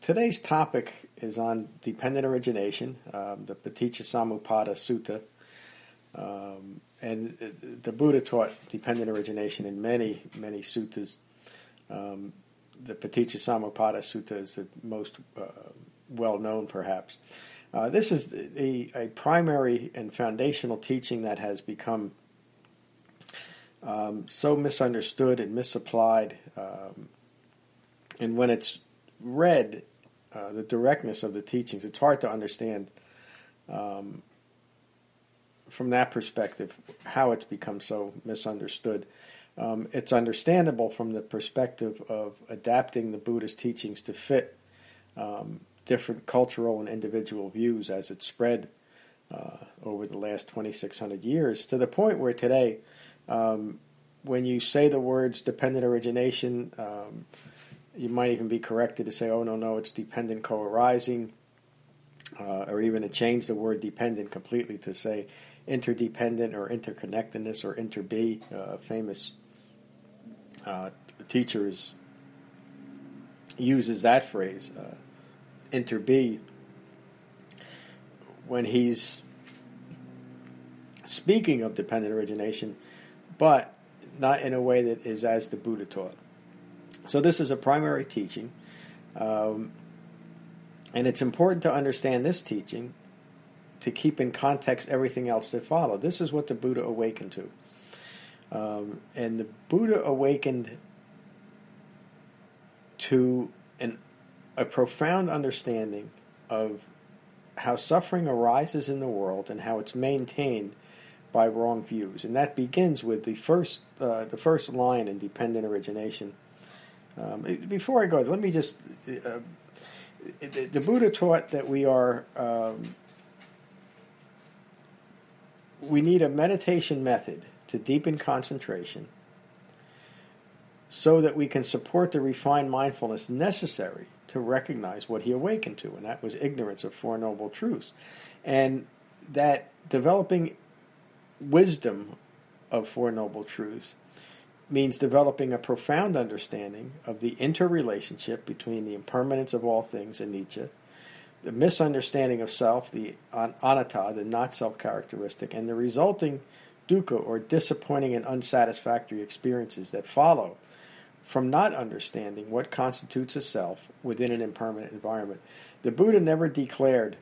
Today's topic is on dependent origination, the Paticcasamuppada Sutta. And the Buddha taught dependent origination in many, many suttas. The Paticcasamuppada Sutta is the most well-known, perhaps. This is a primary and foundational teaching that has become so misunderstood and misapplied. And when it's read, the directness of the teachings, it's hard to understand from that perspective how it's become so misunderstood. It's understandable from the perspective of adapting the Buddha's teachings to fit different cultural and individual views as it spread over the last 2,600 years, to the point where today, when you say the words dependent origination, you might even be corrected to say, oh, no, it's dependent co-arising, or even to change the word dependent completely to say interdependent or interconnectedness or interbe. Famous teachers uses that phrase, interbe, when he's speaking of dependent origination, but not in a way that is as the Buddha taught. So this is a primary teaching, and it's important to understand this teaching to keep in context everything else that followed. This is what the Buddha awakened to. And the Buddha awakened to a profound understanding of how suffering arises in the world and how it's maintained by wrong views. And that begins with the first line in dependent origination. Before I go, let me just... the Buddha taught that we need a meditation method to deepen concentration so that we can support the refined mindfulness necessary to recognize what he awakened to, and that was ignorance of Four Noble Truths. And that developing wisdom of Four Noble Truths means developing a profound understanding of the interrelationship between the impermanence of all things, anicca, the misunderstanding of self, the anatta, the not-self characteristic, and the resulting dukkha, or disappointing and unsatisfactory experiences that follow from not understanding what constitutes a self within an impermanent environment. The Buddha never declared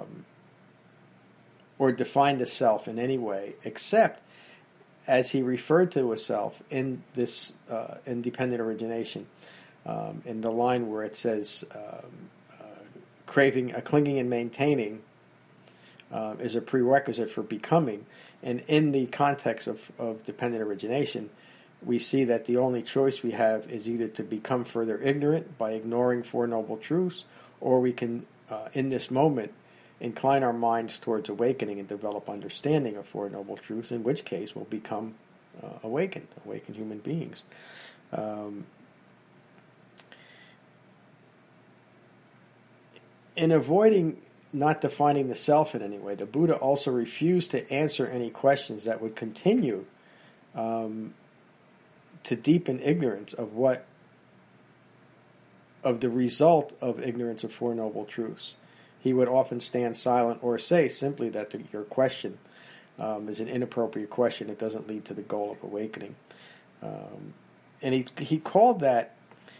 or defined a self in any way, except as he referred to a self in this independent origination, in the line where it says, craving, clinging and maintaining is a prerequisite for becoming. And in the context of dependent origination, we see that the only choice we have is either to become further ignorant by ignoring Four Noble Truths, or we can, in this moment, incline our minds towards awakening and develop understanding of Four Noble Truths, in which case we'll become awakened human beings. In avoiding not defining the self in any way, the Buddha also refused to answer any questions that would continue to deepen ignorance of the result of ignorance of Four Noble Truths. He would often stand silent or say simply that your question is an inappropriate question. It doesn't lead to the goal of awakening. And he called that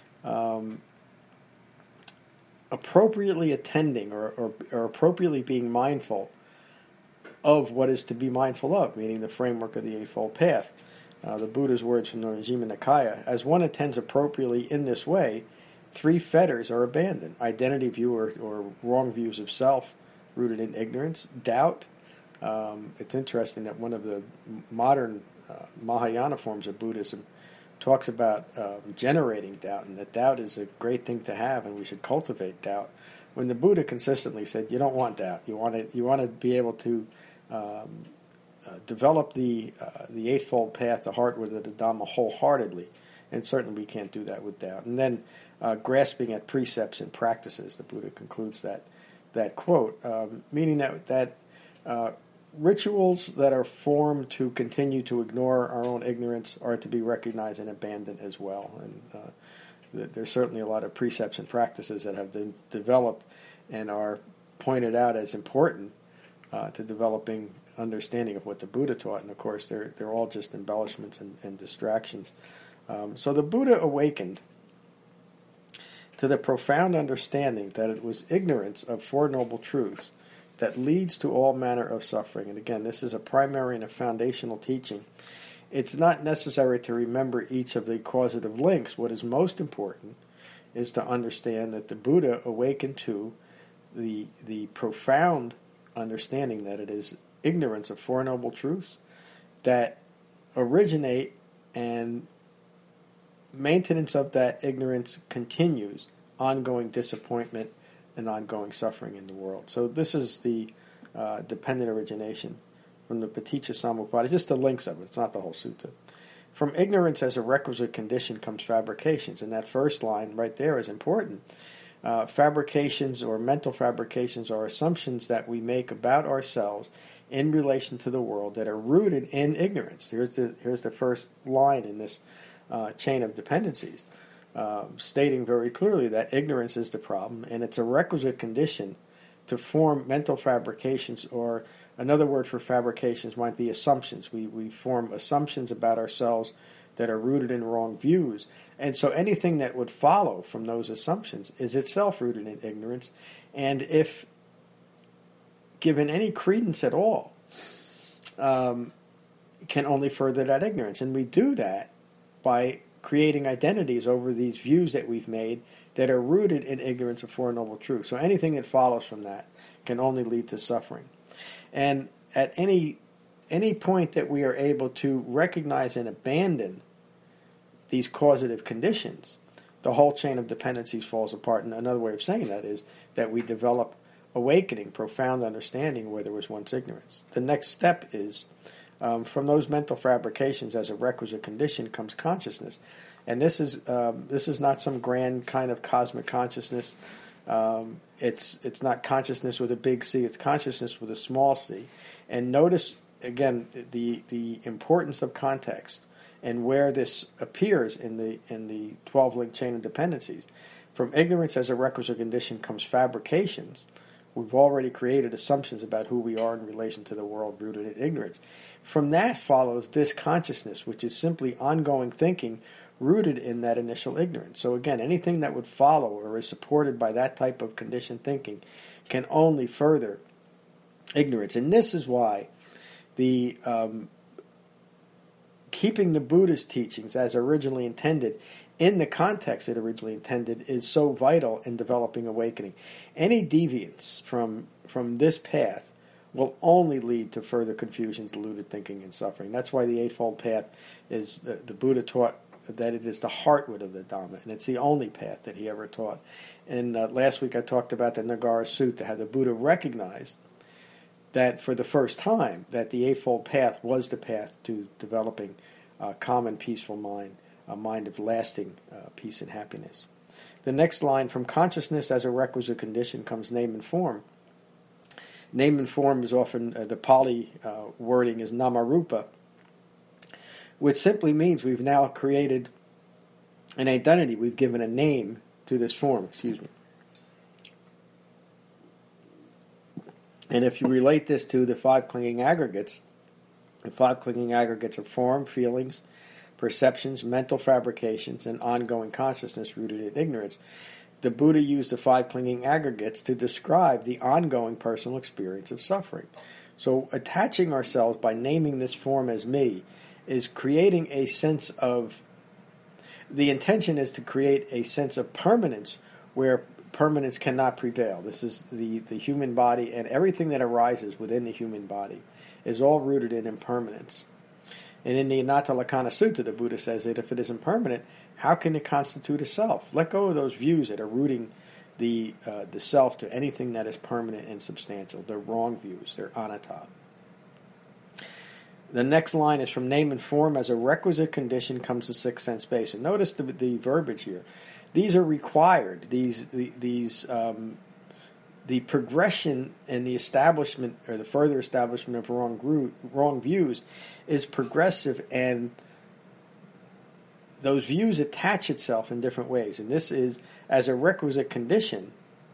appropriately attending or appropriately being mindful of what is to be mindful of, meaning the framework of the Eightfold Path. The Buddha's words from the Majjhima Nikaya: as one attends appropriately in this way, three fetters are abandoned: identity view or wrong views of self rooted in ignorance, doubt. It's interesting that one of the modern Mahayana forms of Buddhism talks about generating doubt, and that doubt is a great thing to have, and we should cultivate doubt. When the Buddha consistently said, you don't want doubt. You want to be able to develop the Eightfold Path, the heart with the Dhamma wholeheartedly, and certainly we can't do that with doubt. And then grasping at precepts and practices, the Buddha concludes that quote, meaning that rituals that are formed to continue to ignore our own ignorance are to be recognized and abandoned as well. And there's certainly a lot of precepts and practices that have been developed and are pointed out as important to developing understanding of what the Buddha taught. And of course, they're all just embellishments and distractions. So the Buddha awakened to the profound understanding that it was ignorance of Four Noble Truths that leads to all manner of suffering. And again, this is a primary and a foundational teaching. It's not necessary to remember each of the causative links. What is most important is to understand that the Buddha awakened to the profound understanding that it is ignorance of Four Noble Truths that originate, and maintenance of that ignorance continues ongoing disappointment and ongoing suffering in the world. So this is the dependent origination from the Paticca Samuppada. It's just the links of it. It's not the whole sutta. From ignorance as a requisite condition comes fabrications. And that first line right there is important. Fabrications or mental fabrications are assumptions that we make about ourselves in relation to the world that are rooted in ignorance. Here's the first line in this chain of dependencies, stating very clearly that ignorance is the problem, and it's a requisite condition to form mental fabrications, or another word for fabrications might be assumptions. We form assumptions about ourselves that are rooted in wrong views. And so anything that would follow from those assumptions is itself rooted in ignorance. And if given any credence at all, can only further that ignorance. And we do that by creating identities over these views that we've made that are rooted in ignorance of Four Noble Truths. So anything that follows from that can only lead to suffering. And at any point that we are able to recognize and abandon these causative conditions, the whole chain of dependencies falls apart. And another way of saying that is that we develop awakening, profound understanding where there was once ignorance. The next step is from those mental fabrications as a requisite condition comes consciousness. And this is not some grand kind of cosmic consciousness. It's not consciousness with a big C. It's consciousness with a small c. And notice again the importance of context and where this appears in the 12-link chain of dependencies. From ignorance as a requisite condition comes fabrications. We've already created assumptions about who we are in relation to the world rooted in ignorance. From that follows this consciousness, which is simply ongoing thinking rooted in that initial ignorance. So again, anything that would follow or is supported by that type of conditioned thinking can only further ignorance. And this is why the keeping the Buddha's teachings as originally intended in the context it originally intended is so vital in developing awakening. Any deviance from this path will only lead to further confusions, deluded thinking, and suffering. That's why the Eightfold Path is, the Buddha taught that it is the heartwood of the Dhamma, and it's the only path that he ever taught. And last week I talked about the Nagara Sutta, how the Buddha recognized that for the first time that the Eightfold Path was the path to developing a calm and peaceful mind, a mind of lasting peace and happiness. The next line, from consciousness as a requisite condition comes name and form. Name and form is often, the Pali wording is namarupa, which simply means we've now created an identity. We've given a name to this form, And if you relate this to the five clinging aggregates, the five clinging aggregates of form, feelings, perceptions, mental fabrications, and ongoing consciousness rooted in ignorance, the Buddha used the five clinging aggregates to describe the ongoing personal experience of suffering. So attaching ourselves by naming this form as me is creating a sense of, the intention is to create a sense of permanence where permanence cannot prevail. This is the human body, and everything that arises within the human body is all rooted in impermanence. And in the Anatta Lakkhana Sutta, the Buddha says that if it is impermanent, how can it constitute a self? Let go of those views that are rooting the self to anything that is permanent and substantial. They're wrong views. They're anatta. The next line is, from name and form as a requisite condition comes the sixth sense base. And notice the verbiage here. These are required. The progression and the establishment, or the further establishment of wrong views, is progressive, and those views attach itself in different ways. And this is as a requisite condition,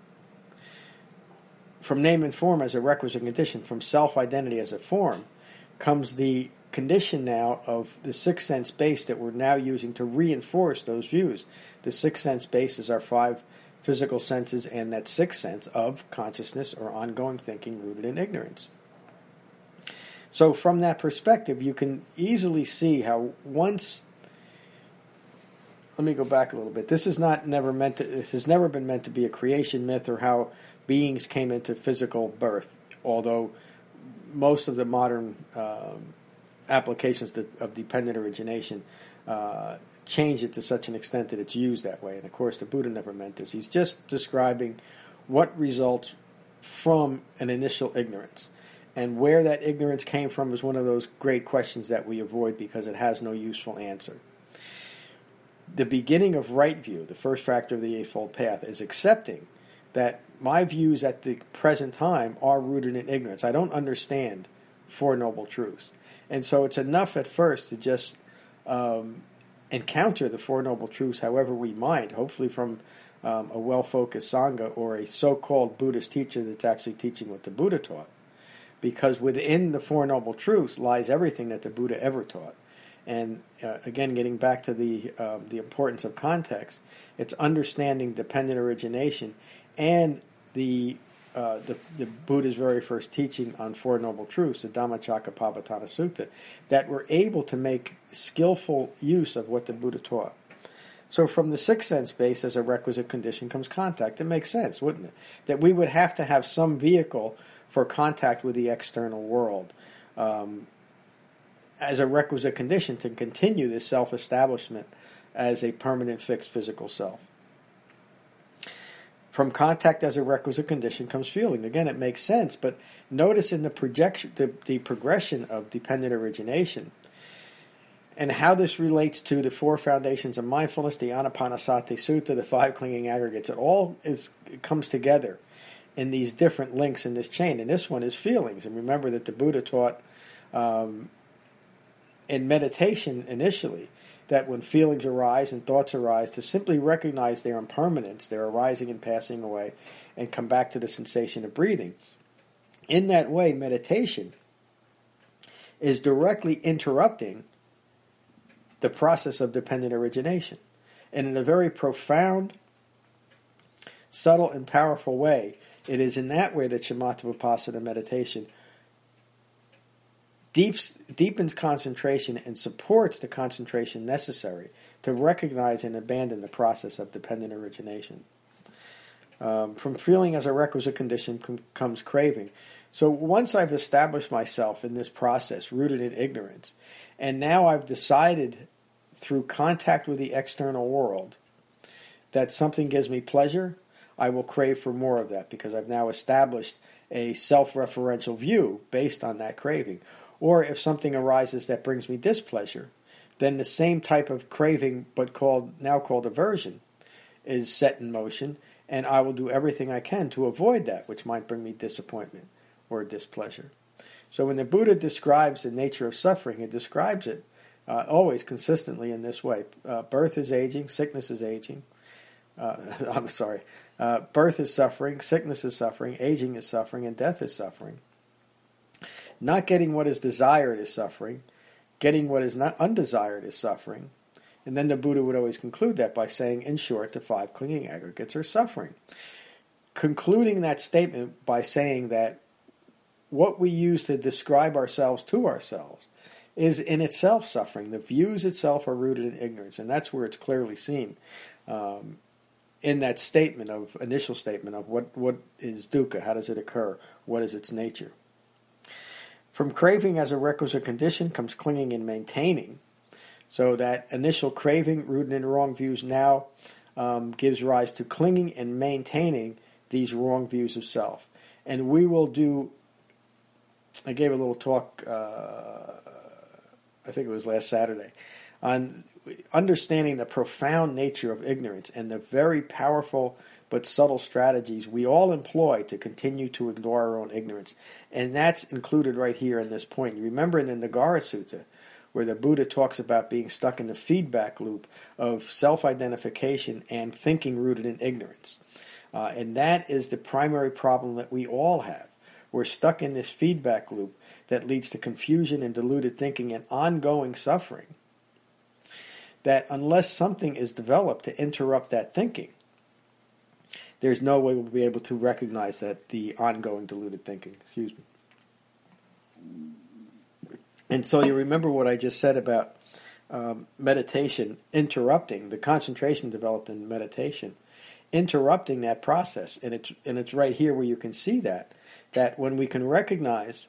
from name and form as a requisite condition, from self-identity as a form, comes the condition now of the sixth sense base that we're now using to reinforce those views. The sixth sense base is our five physical senses and that sixth sense of consciousness or ongoing thinking rooted in ignorance. So from that perspective, you can easily see how once... Let me go back a little bit. This has never been meant to be a creation myth or how beings came into physical birth, although most of the modern applications of dependent origination change it to such an extent that it's used that way. And of course, the Buddha never meant this. He's just describing what results from an initial ignorance. And where that ignorance came from is one of those great questions that we avoid because it has no useful answer. The beginning of right view, the first factor of the Eightfold Path, is accepting that my views at the present time are rooted in ignorance. I don't understand Four Noble Truths. And so it's enough at first to just encounter the Four Noble Truths however we might, hopefully from a well-focused Sangha or a so-called Buddhist teacher that's actually teaching what the Buddha taught. Because within the Four Noble Truths lies everything that the Buddha ever taught. And again, getting back to the importance of context, it's understanding dependent origination and the Buddha's very first teaching on Four Noble Truths, the Dhammacakkappavattana Sutta, that we're able to make skillful use of what the Buddha taught. So from the sixth sense base as a requisite condition comes contact. It makes sense, wouldn't it? That we would have to have some vehicle for contact with the external world as a requisite condition to continue this self-establishment as a permanent fixed physical self. From contact as a requisite condition comes feeling. Again, it makes sense, but notice in the progression of dependent origination and how this relates to the four foundations of mindfulness, the Anapanasati Sutta, the five clinging aggregates. It comes together in these different links in this chain. And this one is feelings. And remember that the Buddha taught in meditation initially that when feelings arise and thoughts arise, to simply recognize their impermanence, their arising and passing away, and come back to the sensation of breathing. In that way, meditation is directly interrupting the process of dependent origination. And in a very profound, subtle, and powerful way, it is in that way that Shamatha Vipassana meditation deepens concentration and supports the concentration necessary to recognize and abandon the process of dependent origination. From feeling as a requisite condition comes craving. So once I've established myself in this process, rooted in ignorance, and now I've decided through contact with the external world that something gives me pleasure, I will crave for more of that because I've now established a self-referential view based on that craving. Or if something arises that brings me displeasure, then the same type of craving, but now called aversion, is set in motion, and I will do everything I can to avoid that, which might bring me disappointment or displeasure. So when the Buddha describes the nature of suffering, it describes it always consistently in this way. Birth is aging, sickness is aging. Birth is suffering, sickness is suffering, aging is suffering, and death is suffering. Not getting what is desired is suffering. Getting what is not undesired is suffering. And then the Buddha would always conclude that by saying, in short, the five clinging aggregates are suffering. Concluding that statement by saying that what we use to describe ourselves to ourselves is in itself suffering. The views itself are rooted in ignorance, and that's where it's clearly seen in that initial statement of what is dukkha, how does it occur, what is its nature. From craving as a requisite condition comes clinging and maintaining. So that initial craving rooted in wrong views now gives rise to clinging and maintaining these wrong views of self. And we will do, I gave a little talk, I think it was last Saturday, on understanding the profound nature of ignorance and the very powerful but subtle strategies we all employ to continue to ignore our own ignorance. And that's included right here in this point. You remember in the Nagara Sutta, where the Buddha talks about being stuck in the feedback loop of self-identification and thinking rooted in ignorance. And that is the primary problem that we all have. We're stuck in this feedback loop that leads to confusion and deluded thinking and ongoing suffering, that unless something is developed to interrupt that thinking, there's no way we'll be able to recognize that the ongoing deluded thinking. Excuse me. And so you remember what I just said about meditation interrupting, the concentration developed in meditation, interrupting that process. And it's right here where you can see that when we can recognize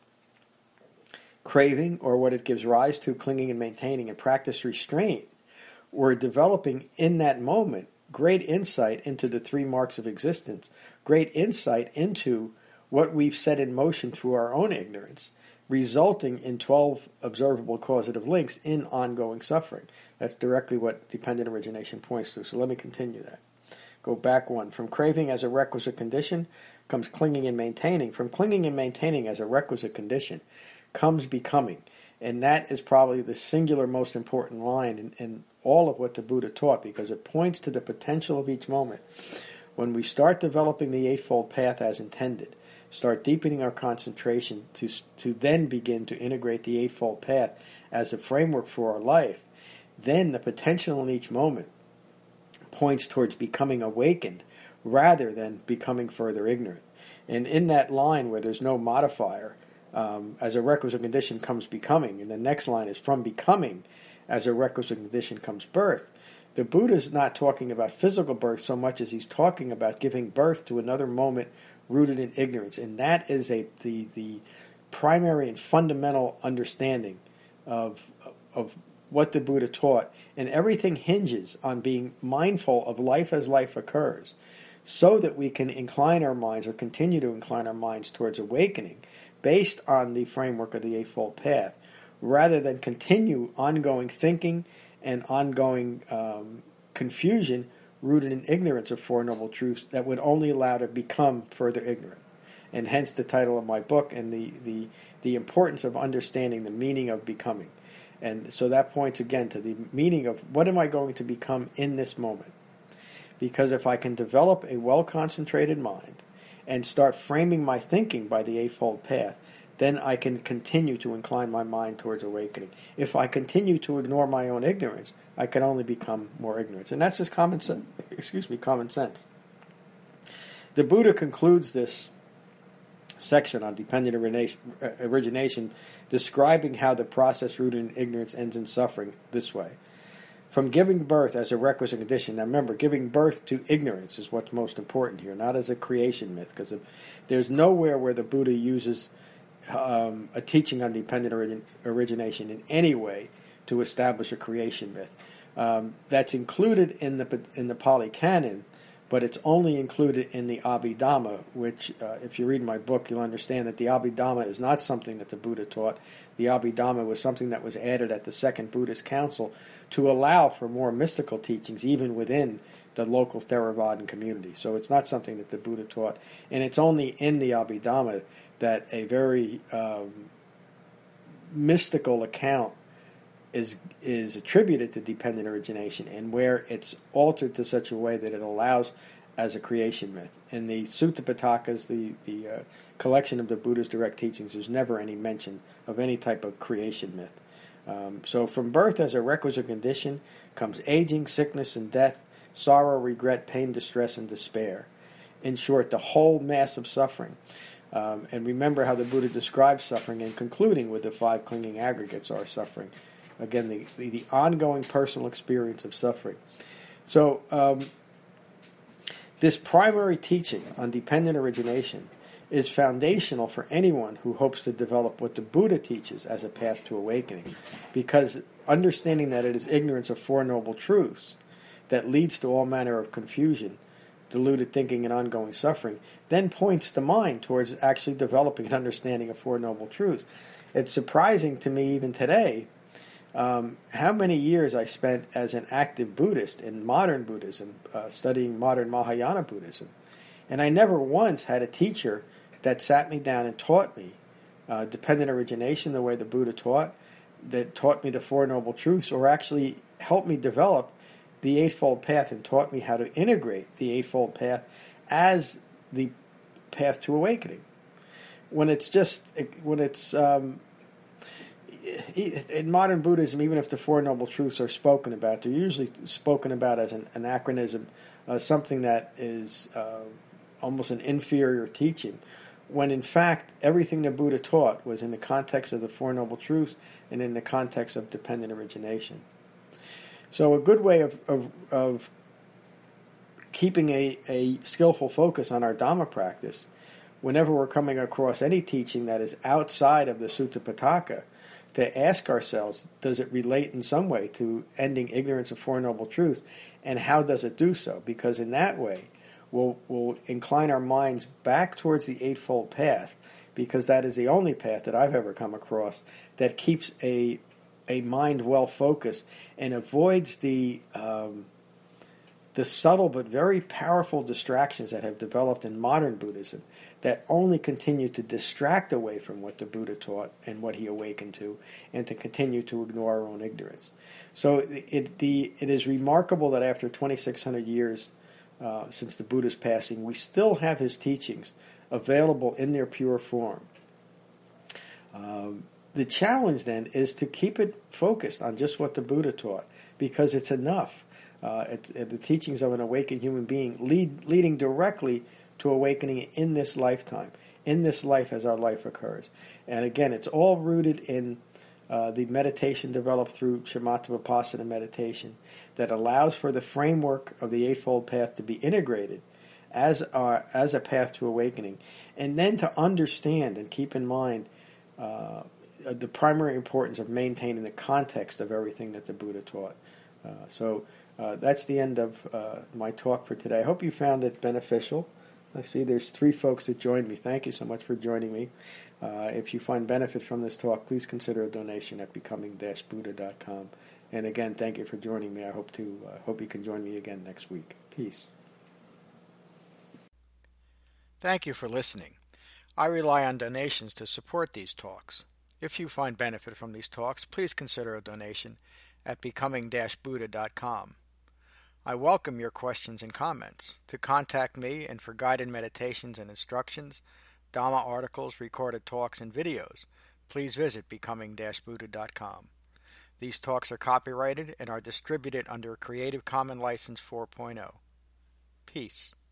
craving or what it gives rise to, clinging and maintaining, and practice restraint, we're developing in that moment great insight into the three marks of existence, great insight into what we've set in motion through our own ignorance, resulting in 12 observable causative links in ongoing suffering. That's directly what dependent origination points to. So let me continue that. Go back one. From craving as a requisite condition comes clinging and maintaining. From clinging and maintaining as a requisite condition comes becoming. And that is probably the singular most important line in all of what the Buddha taught, because it points to the potential of each moment. When we start developing the Eightfold Path as intended, start deepening our concentration to then begin to integrate the Eightfold Path as a framework for our life, then the potential in each moment points towards becoming awakened rather than becoming further ignorant. And in that line where there's no modifier, as a requisite condition comes becoming, and the next line is from becoming as a requisite condition comes birth. The Buddha is not talking about physical birth so much as he's talking about giving birth to another moment rooted in ignorance. And that is the primary and fundamental understanding of what the Buddha taught. And everything hinges on being mindful of life as life occurs, so that we can incline our minds or continue to incline our minds towards awakening based on the framework of the Eightfold Path, rather than continue ongoing thinking and ongoing confusion rooted in ignorance of Four Noble Truths that would only allow to become further ignorant. And hence the title of my book and the importance of understanding the meaning of becoming. And so that points again to the meaning of what am I going to become in this moment? Because if I can develop a well-concentrated mind and start framing my thinking by the Eightfold Path, then I can continue to incline my mind towards awakening. If I continue to ignore my own ignorance, I can only become more ignorant. And that's just common sense. The Buddha concludes this section on dependent origination describing how the process rooted in ignorance ends in suffering this way. From giving birth as a requisite condition. Now remember, giving birth to ignorance is what's most important here, not as a creation myth, because there's nowhere where the Buddha uses a teaching on dependent origination in any way to establish a creation myth. That's included in the Pali Canon, but it's only included in the Abhidhamma, which, if you read my book, you'll understand that the Abhidhamma is not something that the Buddha taught. The Abhidhamma was something that was added at the Second Buddhist Council to allow for more mystical teachings even within the local Theravadan community. So it's not something that the Buddha taught, and it's only in the Abhidhamma that a very mystical account is attributed to dependent origination, and where it's altered to such a way that it allows as a creation myth. In the Sutta Pitakas, the collection of the Buddha's direct teachings, there's never any mention of any type of creation myth. So from birth as a requisite condition comes aging, sickness, and death, sorrow, regret, pain, distress, and despair. In short, the whole mass of suffering. And remember how the Buddha describes suffering, and concluding with the 5 clinging aggregates are suffering. Again, the ongoing personal experience of suffering. So this primary teaching on dependent origination is foundational for anyone who hopes to develop what the Buddha teaches as a path to awakening, because understanding that it is ignorance of Four Noble Truths that leads to all manner of confusion, deluded thinking, and ongoing suffering, then points the mind towards actually developing an understanding of Four Noble Truths. It's surprising to me even today how many years I spent as an active Buddhist in modern Buddhism, studying modern Mahayana Buddhism. And I never once had a teacher that sat me down and taught me dependent origination the way the Buddha taught, that taught me the Four Noble Truths, or actually helped me develop the Eightfold Path and taught me how to integrate the Eightfold Path as the path to awakening. When it's in modern Buddhism, even if the Four Noble Truths are spoken about, they're usually spoken about as an anachronism, something that is almost an inferior teaching, when in fact everything the Buddha taught was in the context of the Four Noble Truths and in the context of dependent origination. So a good way of keeping a skillful focus on our Dhamma practice, whenever we're coming across any teaching that is outside of the Sutta Pitaka, to ask ourselves, does it relate in some way to ending ignorance of Four Noble Truths, and how does it do so? Because in that way, we'll incline our minds back towards the Eightfold Path, because that is the only path that I've ever come across that keeps a mind well focused and avoids the subtle but very powerful distractions that have developed in modern Buddhism that only continue to distract away from what the Buddha taught and what he awakened to, and to continue to ignore our own ignorance. So it is remarkable that after 2,600 years since the Buddha's passing, we still have his teachings available in their pure form. The challenge then is to keep it focused on just what the Buddha taught, because it's enough. The teachings of an awakened human being leading directly to awakening in this lifetime, in this life as our life occurs. And again, it's all rooted in the meditation developed through Shamatha Vipassana meditation that allows for the framework of the Eightfold Path to be integrated as a path to awakening, and then to understand and keep in mind the primary importance of maintaining the context of everything that the Buddha taught. So that's the end of my talk for today. I hope you found it beneficial. I see there's 3 folks that joined me. Thank you so much for joining me. If you find benefit from this talk, please consider a donation at becoming-buddha.com. And again, thank you for joining me. I hope you can join me again next week. Peace. Thank you for listening. I rely on donations to support these talks. If you find benefit from these talks, please consider a donation at becoming-buddha.com. I welcome your questions and comments. To contact me and for guided meditations and instructions, Dhamma articles, recorded talks, and videos, please visit becoming-buddha.com. These talks are copyrighted and are distributed under Creative Commons License 4.0. Peace.